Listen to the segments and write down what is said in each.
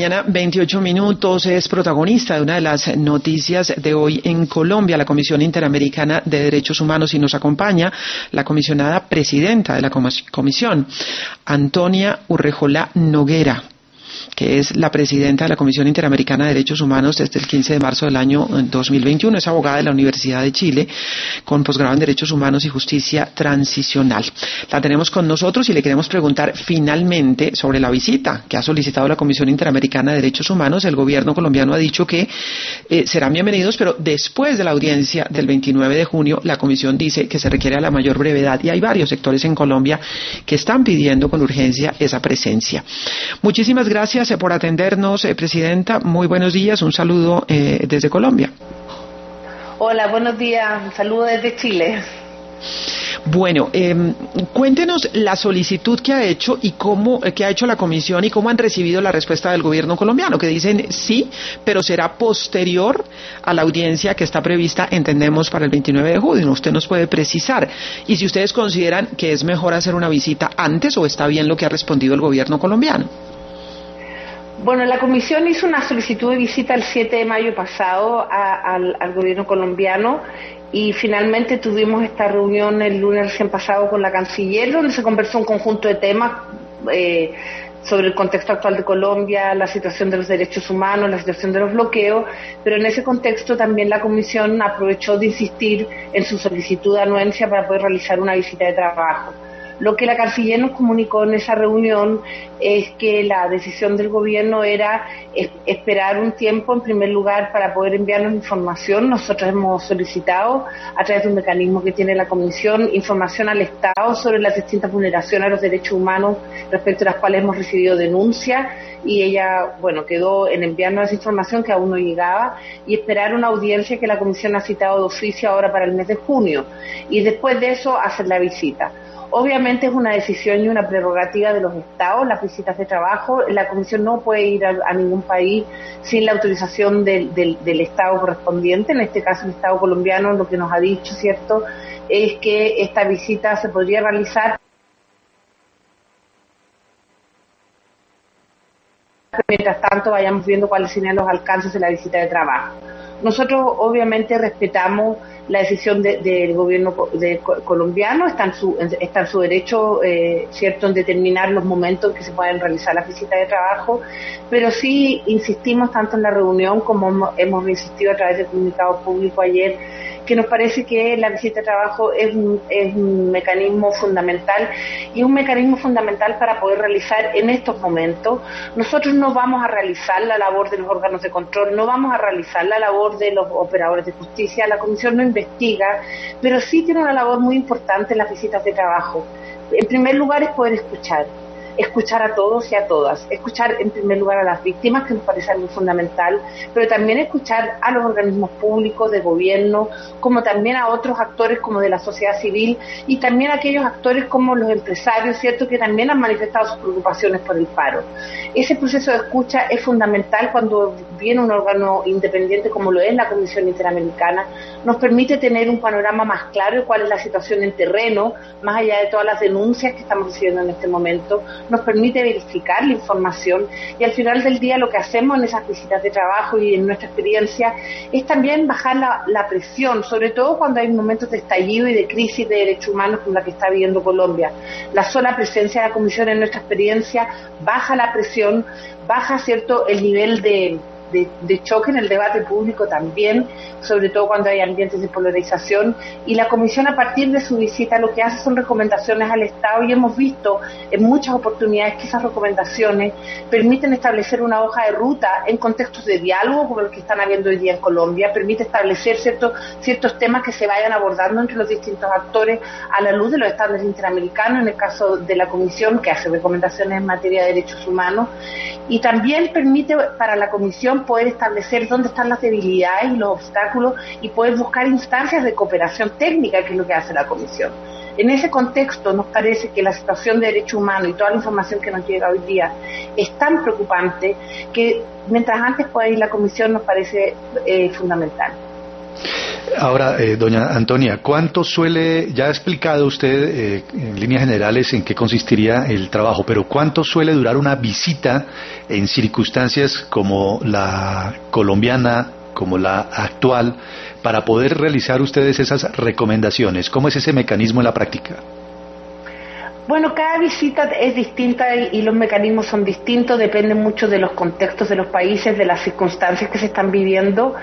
Mañana 28 minutos es protagonista de una de las noticias de hoy en Colombia, la Comisión Interamericana de Derechos Humanos, y nos acompaña la comisionada presidenta de la comisión, Antonia Urrejola Noguera, que es la presidenta de la Comisión Interamericana de Derechos Humanos desde el 15 de marzo del año 2021. Es abogada de la Universidad de Chile, con posgrado en Derechos Humanos y Justicia Transicional. La tenemos con nosotros y le queremos preguntar finalmente sobre la visita que ha solicitado la Comisión Interamericana de Derechos Humanos. El gobierno colombiano ha dicho que serán bienvenidos, pero después de la audiencia del 29 de junio, la Comisión dice que se requiere a la mayor brevedad, y hay varios sectores en Colombia que están pidiendo con urgencia esa presencia. Muchísimas gracias por atendernos, Presidenta. Muy buenos días. Un saludo desde Colombia. Hola, buenos días. Un saludo desde Chile. Bueno, cuéntenos la solicitud que ha hecho y que ha hecho la comisión, y cómo han recibido la respuesta del gobierno colombiano, que dicen sí, pero será posterior a la audiencia que está prevista, entendemos, para el 29 de junio. Usted nos puede precisar. Y si ustedes consideran que es mejor hacer una visita antes, o está bien lo que ha respondido el gobierno colombiano. Bueno, la comisión hizo una solicitud de visita el 7 de mayo pasado al gobierno colombiano, y finalmente tuvimos esta reunión el lunes recién pasado con la canciller, donde se conversó un conjunto de temas sobre el contexto actual de Colombia, la situación de los derechos humanos, la situación de los bloqueos, pero en ese contexto también la comisión aprovechó de insistir en su solicitud de anuencia para poder realizar una visita de trabajo. Lo que la canciller nos comunicó en esa reunión es que la decisión del gobierno era esperar un tiempo, en primer lugar, para poder enviarnos información. Nosotros hemos solicitado, a través de un mecanismo que tiene la comisión, información al Estado sobre las distintas vulneraciones a los derechos humanos respecto a las cuales hemos recibido denuncias, y ella, quedó en enviarnos esa información que aún no llegaba, y esperar una audiencia que la comisión ha citado de oficio ahora para el mes de junio, y después de eso hacer la visita. Obviamente es una decisión y una prerrogativa de los estados, las visitas de trabajo. La comisión no puede ir a ningún país sin la autorización del estado correspondiente. En este caso, el estado colombiano, lo que nos ha dicho, ¿cierto?, es que esta visita se podría realizar mientras tanto vayamos viendo cuáles serían los alcances de la visita de trabajo. Nosotros obviamente respetamos la decisión del gobierno colombiano, está en su derecho, cierto, en determinar los momentos en que se pueden realizar las visitas de trabajo, pero sí insistimos tanto en la reunión como hemos insistido a través del comunicado público ayer, que nos parece que la visita de trabajo es un mecanismo fundamental, y un mecanismo fundamental para poder realizar en estos momentos. Nosotros no vamos a realizar la labor de los órganos de control, no vamos a realizar la labor de los operadores de justicia. La comisión no investiga, pero sí tiene una labor muy importante en las visitas de trabajo. En primer lugar es poder escuchar a todos y a todas, escuchar en primer lugar a las víctimas, que nos parece algo fundamental, pero también escuchar a los organismos públicos de gobierno, como también a otros actores como de la sociedad civil, y también a aquellos actores como los empresarios, ¿cierto?, que también han manifestado sus preocupaciones por el paro. Ese proceso de escucha es fundamental cuando viene un órgano independiente como lo es la Comisión Interamericana. Nos permite tener un panorama más claro de cuál es la situación en terreno, más allá de todas las denuncias que estamos recibiendo en este momento. Nos permite verificar la información, y al final del día lo que hacemos en esas visitas de trabajo y en nuestra experiencia es también bajar la presión, sobre todo cuando hay momentos de estallido y de crisis de derechos humanos como la que está viviendo Colombia. La sola presencia de la Comisión en nuestra experiencia baja la presión, baja, ¿cierto?, el nivel de choque en el debate público también, sobre todo cuando hay ambientes de polarización, y la Comisión, a partir de su visita, lo que hace son recomendaciones al Estado, y hemos visto en muchas oportunidades que esas recomendaciones permiten establecer una hoja de ruta en contextos de diálogo como los que están habiendo hoy día en Colombia, permite establecer ciertos temas que se vayan abordando entre los distintos actores a la luz de los estándares interamericanos, en el caso de la Comisión, que hace recomendaciones en materia de derechos humanos, y también permite para la Comisión poder establecer dónde están las debilidades y los obstáculos, y poder buscar instancias de cooperación técnica, que es lo que hace la Comisión. En ese contexto nos parece que la situación de derechos humanos y toda la información que nos llega hoy día es tan preocupante que mientras antes pueda ir la Comisión nos parece fundamental. Ahora, doña Antonia, ¿cuánto suele, ya ha explicado usted en líneas generales en qué consistiría el trabajo, pero cuánto suele durar una visita en circunstancias como la colombiana, como la actual, para poder realizar ustedes esas recomendaciones? ¿Cómo es ese mecanismo en la práctica? Bueno, cada visita es distinta y los mecanismos son distintos, dependen mucho de los contextos de los países, de las circunstancias que se están viviendo.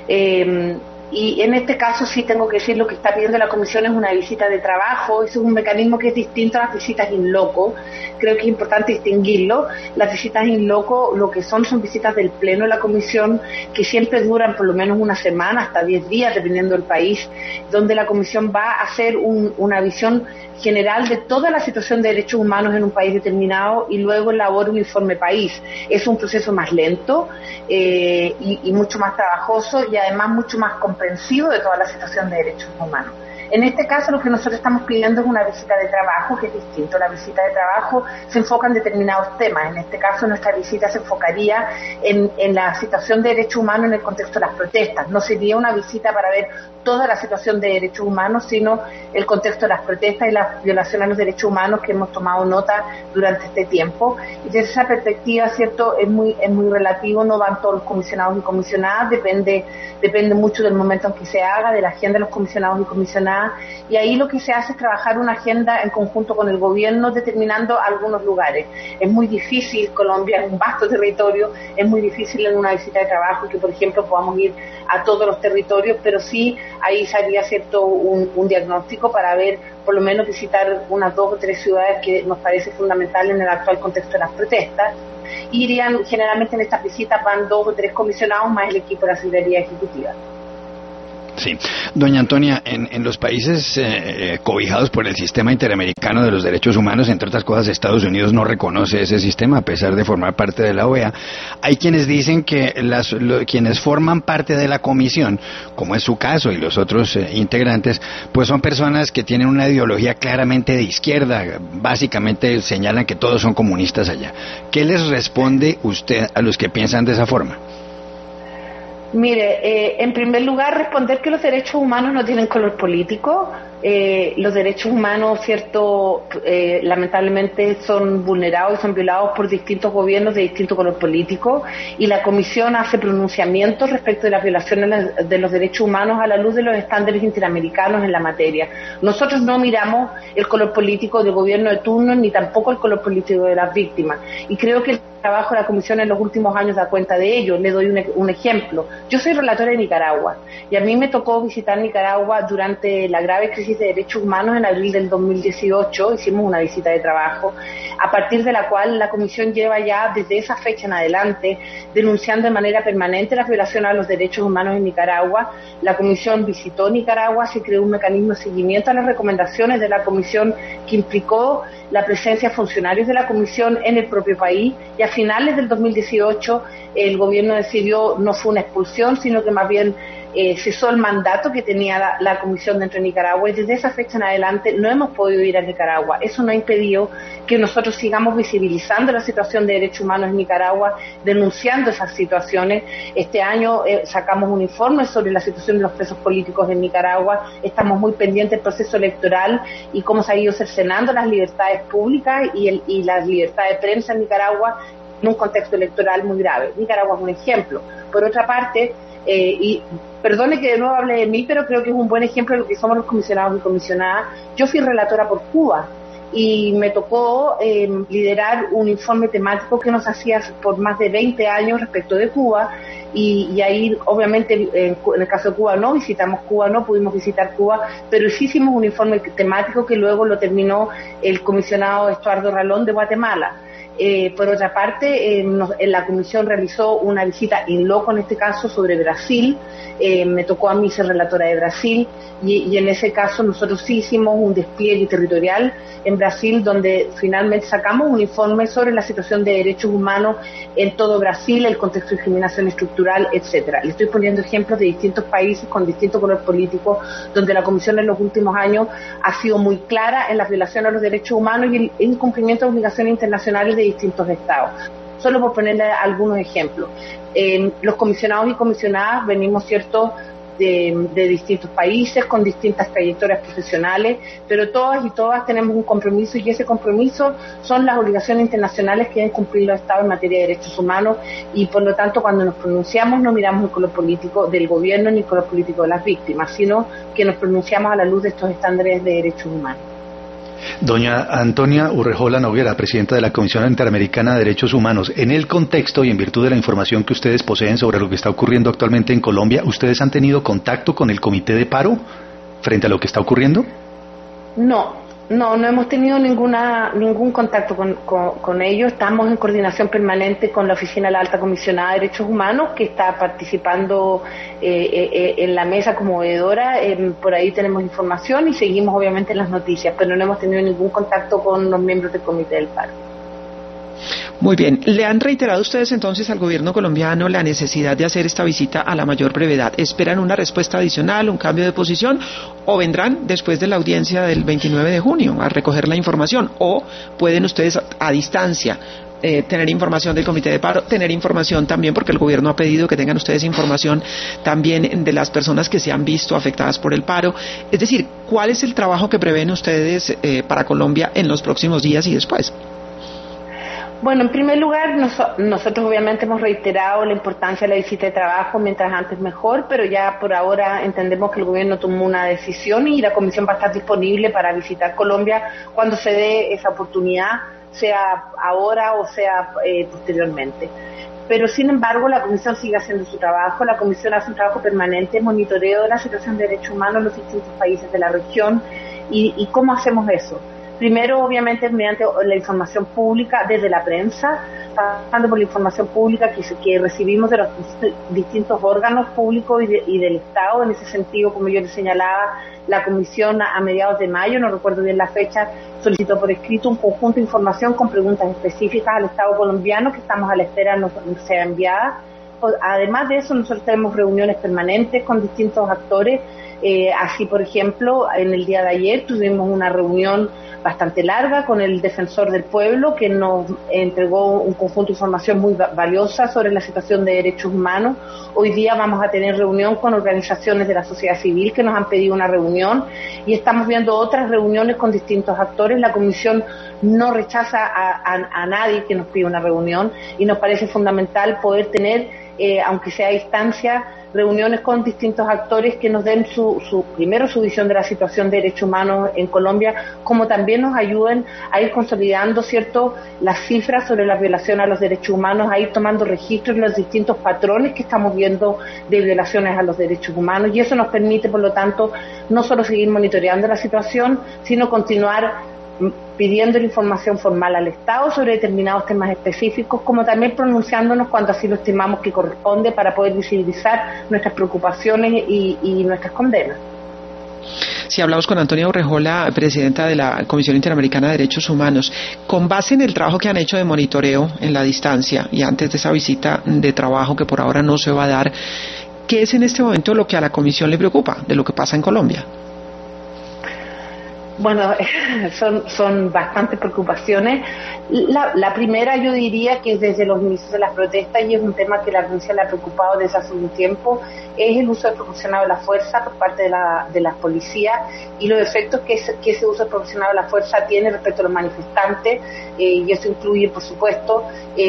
Y en este caso sí tengo que decir, lo que está pidiendo la Comisión es una visita de trabajo. Eso es un mecanismo que es distinto a las visitas in loco. Creo que es importante distinguirlo. Las visitas in loco lo que son visitas del Pleno de la Comisión, que siempre duran por lo menos una semana, hasta 10 días, dependiendo del país, donde la Comisión va a hacer una visión general de toda la situación de derechos humanos en un país determinado y luego elabora un informe país. Es un proceso más lento y mucho más trabajoso y además mucho más comprensivo de toda la situación de derechos humanos. En este caso lo que nosotros estamos pidiendo es una visita de trabajo, que es distinto. La visita de trabajo se enfoca en determinados temas. En este caso nuestra visita se enfocaría en la situación de derechos humanos en el contexto de las protestas. No sería una visita para ver toda la situación de derechos humanos, sino el contexto de las protestas y las violaciones a los derechos humanos que hemos tomado nota durante este tiempo. Y desde esa perspectiva, cierto, es muy relativo, no van todos los comisionados y comisionadas, depende mucho del momento en que se haga, de la agenda de los comisionados y comisionadas, y ahí lo que se hace es trabajar una agenda en conjunto con el gobierno, determinando algunos lugares. Es muy difícil, Colombia es un vasto territorio, es muy difícil en una visita de trabajo que, por ejemplo, podamos ir a todos los territorios, pero sí ahí sería cierto un diagnóstico para ver, por lo menos visitar unas 2 o 3 ciudades que nos parece fundamental en el actual contexto de las protestas. Irían, generalmente en estas visitas van 2 o 3 comisionados más el equipo de la Secretaría Ejecutiva. Sí, doña Antonia, en los países cobijados por el sistema interamericano de los derechos humanos, entre otras cosas, Estados Unidos no reconoce ese sistema a pesar de formar parte de la OEA. Hay quienes dicen que quienes forman parte de la comisión, como es su caso y los otros integrantes, pues son personas que tienen una ideología claramente de izquierda. Básicamente señalan que todos son comunistas allá. ¿Qué les responde usted a los que piensan de esa forma? Mire, en primer lugar, responder que los derechos humanos no tienen color político. Los derechos humanos, cierto, lamentablemente son vulnerados y son violados por distintos gobiernos de distinto color político, y la Comisión hace pronunciamientos respecto de las violaciones de los derechos humanos a la luz de los estándares interamericanos en la materia. Nosotros no miramos el color político del gobierno de turno ni tampoco el color político de las víctimas, y creo que el trabajo de la Comisión en los últimos años da cuenta de ello. Le doy un ejemplo. Yo soy relatora de Nicaragua y a mí me tocó visitar Nicaragua durante la grave crisis de derechos humanos en abril del 2018. Hicimos una visita de trabajo, a partir de la cual la Comisión lleva ya desde esa fecha en adelante denunciando de manera permanente las violaciones a los derechos humanos en Nicaragua. La Comisión visitó Nicaragua, se creó un mecanismo de seguimiento a las recomendaciones de la Comisión que implicó la presencia de funcionarios de la Comisión en el propio país, y a finales del 2018 el gobierno decidió, no fue una expulsión, sino que más bien cesó el mandato que tenía la Comisión dentro de Nicaragua, y desde esa fecha en adelante no hemos podido ir a Nicaragua. Eso no ha impedido que nosotros sigamos visibilizando la situación de derechos humanos en Nicaragua, denunciando esas situaciones. Este año sacamos un informe sobre la situación de los presos políticos en Nicaragua. Estamos muy pendientes del proceso electoral y cómo se ha ido cercenando las libertades públicas y la libertad de prensa en Nicaragua en un contexto electoral muy grave. Nicaragua es un ejemplo. Por otra parte, y perdone que de nuevo hable de mí, pero creo que es un buen ejemplo de lo que somos los comisionados y comisionadas. Yo fui relatora por Cuba y me tocó liderar un informe temático que nos hacía por más de 20 años respecto de Cuba, y ahí obviamente en el caso de Cuba no visitamos Cuba, no pudimos visitar Cuba, pero sí hicimos un informe temático que luego lo terminó el comisionado Estuardo Ralón de Guatemala. Por otra parte, en la Comisión realizó una visita in loco, en este caso, sobre Brasil. Me tocó a mí ser relatora de Brasil, y en ese caso nosotros sí hicimos un despliegue territorial en Brasil, donde finalmente sacamos un informe sobre la situación de derechos humanos en todo Brasil, el contexto de discriminación estructural, etcétera. Le estoy poniendo ejemplos de distintos países con distinto color político, donde la Comisión en los últimos años ha sido muy clara en la violación a los derechos humanos y el incumplimiento de obligaciones internacionales de distintos estados. Solo por ponerle algunos ejemplos. Los comisionados y comisionadas venimos, cierto, de distintos países, con distintas trayectorias profesionales, pero todas y todas tenemos un compromiso, y ese compromiso son las obligaciones internacionales que deben cumplir los Estados en materia de derechos humanos, y por lo tanto cuando nos pronunciamos no miramos el color político del gobierno ni el color político de las víctimas, sino que nos pronunciamos a la luz de estos estándares de derechos humanos. Doña Antonia Urrejola Noguera, presidenta de la Comisión Interamericana de Derechos Humanos, en el contexto y en virtud de la información que ustedes poseen sobre lo que está ocurriendo actualmente en Colombia, ¿ustedes han tenido contacto con el Comité de Paro frente a lo que está ocurriendo? No hemos tenido ningún contacto con ellos. Estamos en coordinación permanente con la Oficina de la Alta Comisionada de Derechos Humanos, que está participando en la mesa como veedora. Por ahí tenemos información y seguimos obviamente las noticias, pero no hemos tenido ningún contacto con los miembros del Comité del Paro. Muy bien. ¿Le han reiterado ustedes entonces al gobierno colombiano la necesidad de hacer esta visita a la mayor brevedad? ¿Esperan una respuesta adicional, un cambio de posición, o vendrán después de la audiencia del 29 de junio a recoger la información? ¿O pueden ustedes a distancia tener información del Comité de Paro, tener información también, porque el gobierno ha pedido que tengan ustedes información también de las personas que se han visto afectadas por el paro? Es decir, ¿cuál es el trabajo que prevén ustedes para Colombia en los próximos días y después? Bueno, en primer lugar, nosotros obviamente hemos reiterado la importancia de la visita de trabajo, mientras antes mejor, pero ya por ahora entendemos que el gobierno tomó una decisión y la comisión va a estar disponible para visitar Colombia cuando se dé esa oportunidad, sea ahora o sea posteriormente. Pero sin embargo la comisión sigue haciendo su trabajo. La comisión hace un trabajo permanente, monitoreo de la situación de derechos humanos en los distintos países de la región. ¿Y cómo hacemos eso? Primero, obviamente, mediante la información pública desde la prensa, pasando por la información pública que recibimos de los distintos órganos públicos y del Estado. En ese sentido, como yo les señalaba, la Comisión a mediados de mayo, no recuerdo bien la fecha, solicitó por escrito un conjunto de información con preguntas específicas al Estado colombiano que estamos a la espera nos sea enviada. Además de eso, nosotros tenemos reuniones permanentes con distintos actores. Así, por ejemplo, en el día de ayer tuvimos una reunión bastante larga con el defensor del pueblo, que nos entregó un conjunto de información muy valiosa sobre la situación de derechos humanos. Hoy día vamos a tener reunión con organizaciones de la sociedad civil que nos han pedido una reunión, y estamos viendo otras reuniones con distintos actores. La comisión no rechaza a nadie que nos pida una reunión, y nos parece fundamental poder tener, aunque sea a distancia, reuniones con distintos actores que nos den primero su visión de la situación de derechos humanos en Colombia, como también nos ayuden a ir consolidando, ¿cierto?, las cifras sobre la violación a los derechos humanos, a ir tomando registros de los distintos patrones que estamos viendo de violaciones a los derechos humanos, y eso nos permite, por lo tanto, no solo seguir monitoreando la situación, sino continuar pidiendo la información formal al Estado sobre determinados temas específicos, como también pronunciándonos cuando así lo estimamos que corresponde para poder visibilizar nuestras preocupaciones y nuestras condenas. Si hablamos con Antonia Urrejola, presidenta de la Comisión Interamericana de Derechos Humanos, con base en el trabajo que han hecho de monitoreo en la distancia y antes de esa visita de trabajo que por ahora no se va a dar, ¿qué es en este momento lo que a la Comisión le preocupa de lo que pasa en Colombia? Bueno, son bastantes preocupaciones. La primera, yo diría que desde los inicios de las protestas, y es un tema que la Comisión le ha preocupado desde hace un tiempo, es el uso desproporcionado de la fuerza por parte de las policías y los efectos que ese uso desproporcionado de la fuerza tiene respecto a los manifestantes, y eso incluye, por supuesto,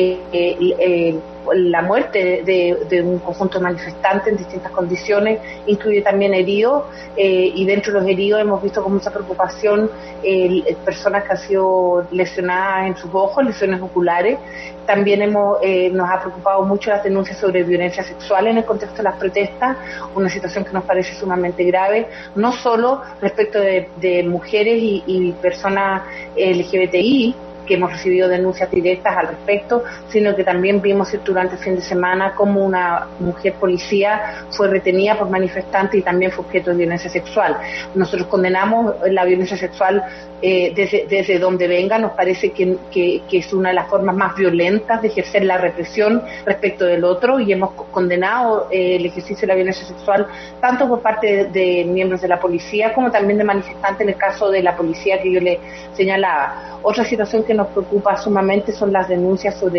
la muerte de un conjunto de manifestantes en distintas condiciones, incluye también heridos, y dentro de los heridos hemos visto con mucha preocupación personas que han sido lesionadas en sus ojos, lesiones oculares. También nos ha preocupado mucho las denuncias sobre violencia sexual en el contexto de las protestas, una situación que nos parece sumamente grave, no solo respecto de mujeres y personas LGBTI, que hemos recibido denuncias directas al respecto, sino que también vimos durante el fin de semana como una mujer policía fue retenida por manifestantes y también fue objeto de violencia sexual. Nosotros condenamos la violencia sexual desde donde venga. Nos parece que es una de las formas más violentas de ejercer la represión respecto del otro, y hemos condenado el ejercicio de la violencia sexual tanto por parte de miembros de la policía como también de manifestantes en el caso de la policía que yo le señalaba. Otra situación que nos preocupa sumamente son las denuncias sobre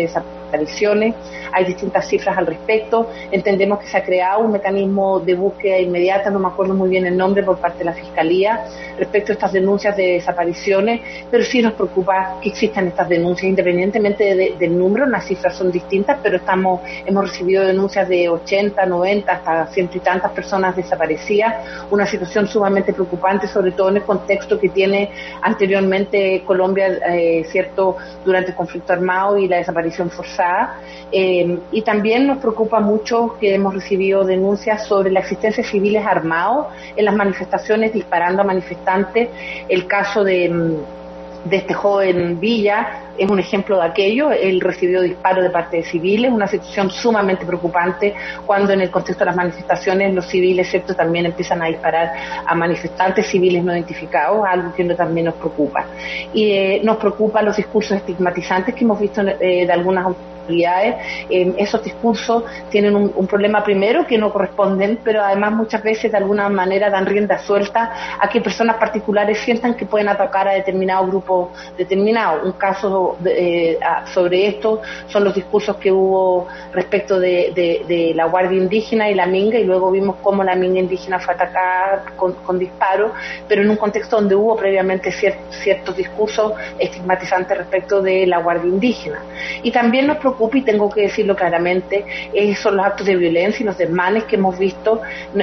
desapariciones. Hay distintas cifras al respecto. Entendemos que se ha creado un mecanismo de búsqueda inmediata, no me acuerdo muy bien el nombre, por parte de la Fiscalía respecto a estas denuncias de desapariciones, pero sí nos preocupa que existan estas denuncias, independientemente del número. Las cifras son distintas, pero hemos recibido denuncias de 80, 90, hasta 100 y tantas personas desaparecidas, una situación sumamente preocupante, sobre todo en el contexto que tiene anteriormente Colombia, cierto, durante el conflicto armado y la desaparición forzada. Y también nos preocupa mucho que hemos recibido denuncias sobre la existencia de civiles armados en las manifestaciones, disparando a manifestantes. El caso de este joven Villa es un ejemplo de aquello. Él recibió disparos de parte de civiles, una situación sumamente preocupante cuando en el contexto de las manifestaciones los civiles, ¿cierto?, también empiezan a disparar a manifestantes civiles no identificados, algo que también nos preocupa. Y nos preocupan los discursos estigmatizantes que hemos visto de algunas autoridades. Esos discursos tienen un problema primero, que no corresponden, pero además muchas veces de alguna manera dan rienda suelta a que personas particulares sientan que pueden atacar a determinado grupo determinado. Un caso sobre esto son los discursos que hubo respecto de la Guardia Indígena y la Minga, y luego vimos cómo la Minga indígena fue atacada con disparos, pero en un contexto donde hubo previamente ciertos discursos estigmatizantes respecto de la Guardia Indígena. Y también nos preocupa, y tengo que decirlo claramente, son los actos de violencia y los desmanes que hemos visto.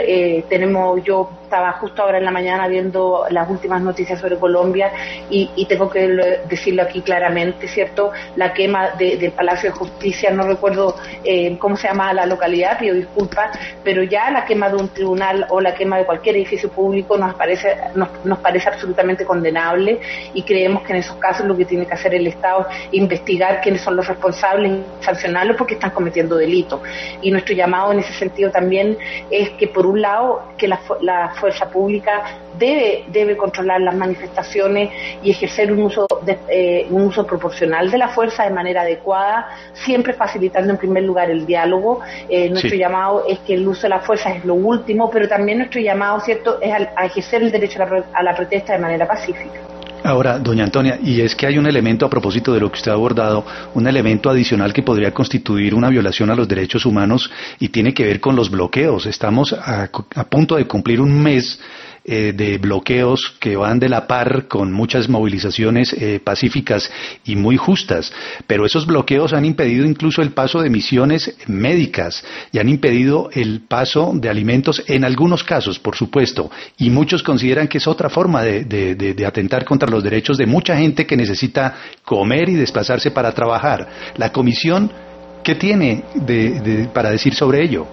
Yo estaba justo ahora en la mañana viendo las últimas noticias sobre Colombia y tengo que decirlo aquí claramente, ¿cierto? La quema del Palacio de Justicia, no recuerdo cómo se llama la localidad, pido disculpas, pero ya la quema de un tribunal o la quema de cualquier edificio público nos parece absolutamente condenable, y creemos que en esos casos lo que tiene que hacer el Estado es investigar quiénes son los responsables y sancionarlos porque están cometiendo delitos. Y nuestro llamado en ese sentido también es que, por un lado, que la fuerza pública debe controlar las manifestaciones y ejercer un uso proporcional de la fuerza de manera adecuada, siempre facilitando en primer lugar el diálogo. Nuestro llamado es que el uso de la fuerza es lo último, pero también nuestro llamado, ¿cierto?, es a ejercer el derecho a la protesta de manera pacífica. Ahora, doña Antonia, y es que hay un elemento, a propósito de lo que usted ha abordado, un elemento adicional que podría constituir una violación a los derechos humanos, y tiene que ver con los bloqueos. Estamos a punto de cumplir un mes de bloqueos que van de la par con muchas movilizaciones pacíficas y muy justas, pero esos bloqueos han impedido incluso el paso de misiones médicas y han impedido el paso de alimentos en algunos casos, por supuesto, y muchos consideran que es otra forma de atentar contra los derechos de mucha gente que necesita comer y desplazarse para trabajar. La Comisión, ¿qué tiene para decir sobre ello?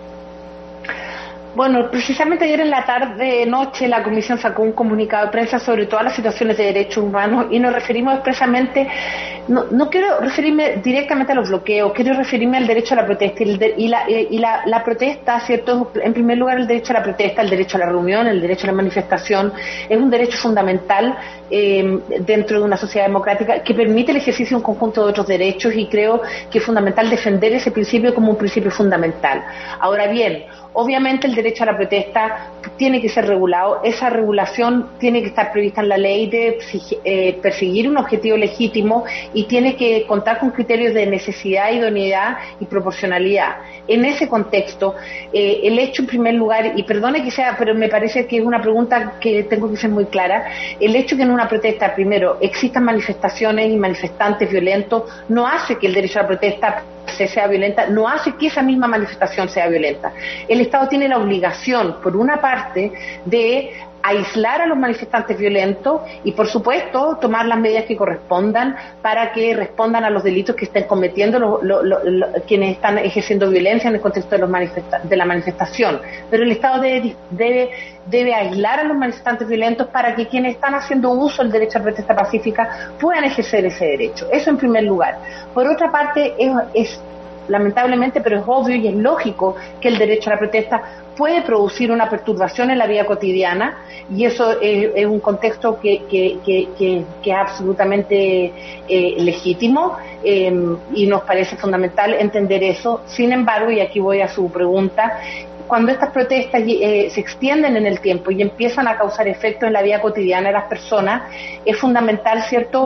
Bueno, precisamente ayer en la tarde-noche la Comisión sacó un comunicado de prensa sobre todas las situaciones de derechos humanos, y nos referimos expresamente, no quiero referirme directamente a los bloqueos, quiero referirme al derecho a la protesta y la protesta, ¿cierto? En primer lugar, el derecho a la protesta, el derecho a la reunión, el derecho a la manifestación es un derecho fundamental dentro de una sociedad democrática que permite el ejercicio de un conjunto de otros derechos, y creo que es fundamental defender ese principio como un principio fundamental. Ahora bien, obviamente el derecho a la protesta tiene que ser regulado. Esa regulación tiene que estar prevista en la ley, de perseguir un objetivo legítimo, y tiene que contar con criterios de necesidad, idoneidad y proporcionalidad. En ese contexto, el hecho en primer lugar, y perdone que sea, pero me parece que es una pregunta que tengo que ser muy clara, el hecho que en una protesta, primero, existan manifestaciones y manifestantes violentos, no hace que el derecho a la protesta sea violenta, no hace que esa misma manifestación sea violenta. El Estado tiene la obligación, por una parte, de aislar a los manifestantes violentos y, por supuesto, tomar las medidas que correspondan para que respondan a los delitos que estén cometiendo quienes están ejerciendo violencia en el contexto de la manifestación. Pero el Estado debe aislar a los manifestantes violentos para que quienes están haciendo uso del derecho a protesta pacífica puedan ejercer ese derecho. Eso en primer lugar. Por otra parte, es lamentablemente, pero es obvio y es lógico que el derecho a la protesta puede producir una perturbación en la vida cotidiana, y eso es un contexto que es absolutamente legítimo, y nos parece fundamental entender eso. Sin embargo, y aquí voy a su pregunta, cuando estas protestas se extienden en el tiempo y empiezan a causar efectos en la vida cotidiana de las personas, es fundamental, ¿cierto?,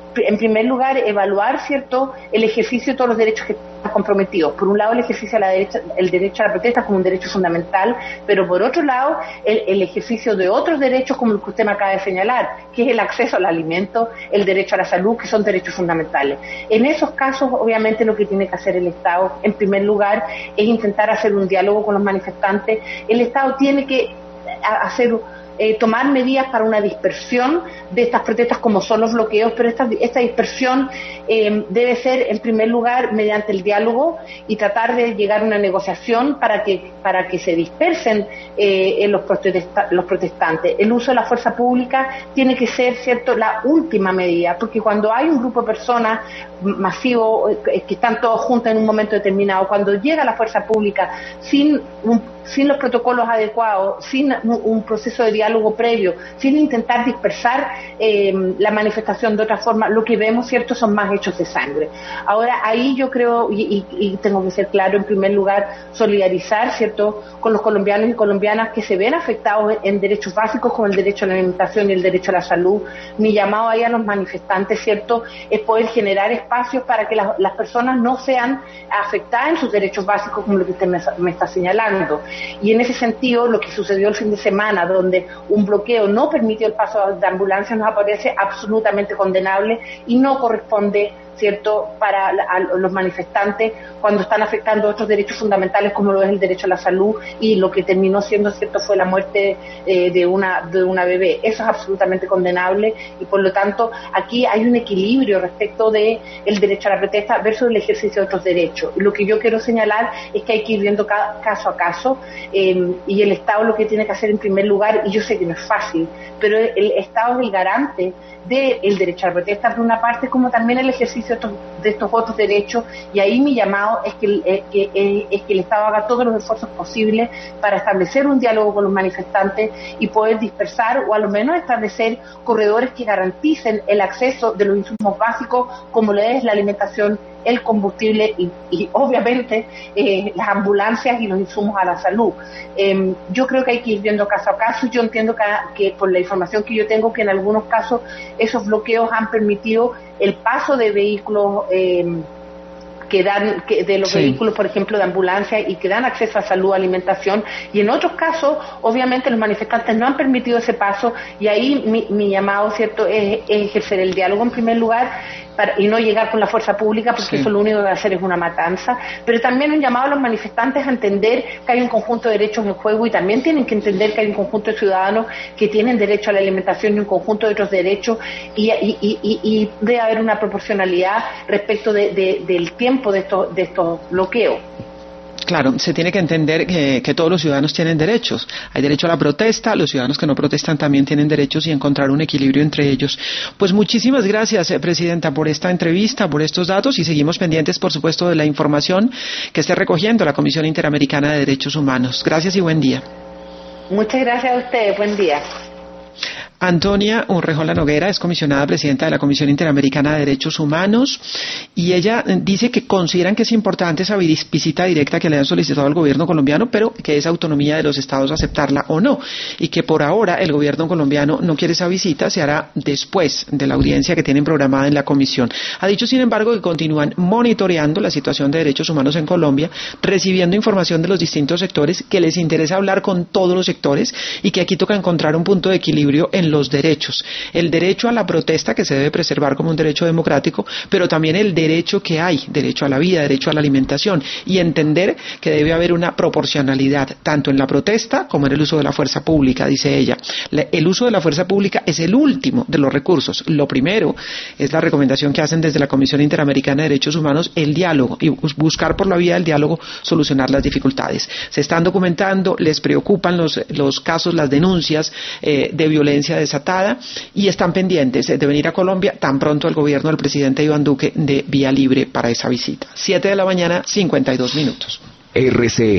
en primer lugar, evaluar, ¿cierto?, el ejercicio de todos los derechos que están comprometidos. Por un lado, el ejercicio a el derecho a la protesta como un derecho fundamental, pero por otro lado, el ejercicio de otros derechos como el que usted me acaba de señalar, que es el acceso al alimento, el derecho a la salud, que son derechos fundamentales. En esos casos, obviamente, lo que tiene que hacer el Estado, en primer lugar, es intentar hacer un diálogo con los manifestantes. El Estado tiene que tomar medidas para una dispersión de estas protestas como son los bloqueos, pero esta dispersión debe ser en primer lugar mediante el diálogo y tratar de llegar a una negociación para que se dispersen los protestantes. El uso de la fuerza pública tiene que ser, ¿cierto?, la última medida, porque cuando hay un grupo de personas masivo que están todos juntos en un momento determinado, cuando llega la fuerza pública sin los protocolos adecuados, sin un proceso de diálogo previo, sin intentar dispersar la manifestación de otra forma, lo que vemos, ¿cierto?, son más hechos de sangre. Ahora, ahí yo creo, y tengo que ser claro, en primer lugar, solidarizar, ¿cierto?, con los colombianos y colombianas que se ven afectados en derechos básicos como el derecho a la alimentación y el derecho a la salud. Mi llamado ahí a los manifestantes, ¿cierto?, es poder generar espacios para que las personas no sean afectadas en sus derechos básicos como lo que usted me está señalando. Y en ese sentido, lo que sucedió el fin de semana, donde un bloqueo no permitió el paso de ambulancias, nos parece absolutamente condenable y no corresponde, ¿cierto?, para los manifestantes cuando están afectando otros derechos fundamentales como lo es el derecho a la salud, y lo que terminó siendo, ¿cierto?, fue la muerte de una bebé. Eso es absolutamente condenable y por lo tanto aquí hay un equilibrio respecto de el derecho a la protesta versus el ejercicio de otros derechos. Lo que yo quiero señalar es que hay que ir viendo caso a caso y el Estado lo que tiene que hacer en primer lugar, y yo sé que no es fácil, pero el Estado es el garante del derecho a la protesta por una parte, como también el ejercicio de estos otros derechos, y ahí mi llamado es que el Estado haga todos los esfuerzos posibles para establecer un diálogo con los manifestantes y poder dispersar o a lo menos establecer corredores que garanticen el acceso de los insumos básicos como lo es la alimentación, el combustible y obviamente las ambulancias y los insumos a la salud. Yo creo que hay que ir viendo caso a caso. Yo entiendo que por la información que yo tengo, que en algunos casos esos bloqueos han permitido el paso de vehículos vehículos, por ejemplo, de ambulancia y que dan acceso a salud, alimentación, y en otros casos, obviamente, los manifestantes no han permitido ese paso, y ahí mi llamado, ¿cierto?, es ejercer el diálogo en primer lugar y no llegar con la fuerza pública, porque eso lo único que va a hacer es una matanza, pero también un llamado a los manifestantes a entender que hay un conjunto de derechos en juego y también tienen que entender que hay un conjunto de ciudadanos que tienen derecho a la alimentación y un conjunto de otros derechos y debe haber una proporcionalidad respecto del tiempo de estos bloqueos. Claro, se tiene que entender que todos los ciudadanos tienen derechos. Hay derecho a la protesta, los ciudadanos que no protestan también tienen derechos y encontrar un equilibrio entre ellos. Pues muchísimas gracias, Presidenta, por esta entrevista, por estos datos, y seguimos pendientes, por supuesto, de la información que esté recogiendo la Comisión Interamericana de Derechos Humanos. Gracias y buen día. Muchas gracias a ustedes. Buen día. Antonia Urrejola Noguera es comisionada presidenta de la Comisión Interamericana de Derechos Humanos, y ella dice que consideran que es importante esa visita directa que le han solicitado al gobierno colombiano, pero que es autonomía de los estados aceptarla o no, y que por ahora el gobierno colombiano no quiere esa visita, se hará después de la audiencia que tienen programada en la comisión. Ha dicho, sin embargo, que continúan monitoreando la situación de derechos humanos en Colombia, recibiendo información de los distintos sectores, que les interesa hablar con todos los sectores y que aquí toca encontrar un punto de equilibrio en los derechos. El derecho a la protesta, que se debe preservar como un derecho democrático, pero también el derecho que hay, derecho a la vida, derecho a la alimentación, y entender que debe haber una proporcionalidad tanto en la protesta como en el uso de la fuerza pública, dice ella. El uso de la fuerza pública es el último de los recursos. Lo primero es la recomendación que hacen desde la Comisión Interamericana de Derechos Humanos, el diálogo, y buscar por la vía del diálogo solucionar las dificultades. Se están documentando, les preocupan los casos, las denuncias de violencia desatada, y están pendientes de venir a Colombia tan pronto el gobierno del presidente Iván Duque dé vía libre para esa visita. 7 de la mañana, 52 minutos. RCN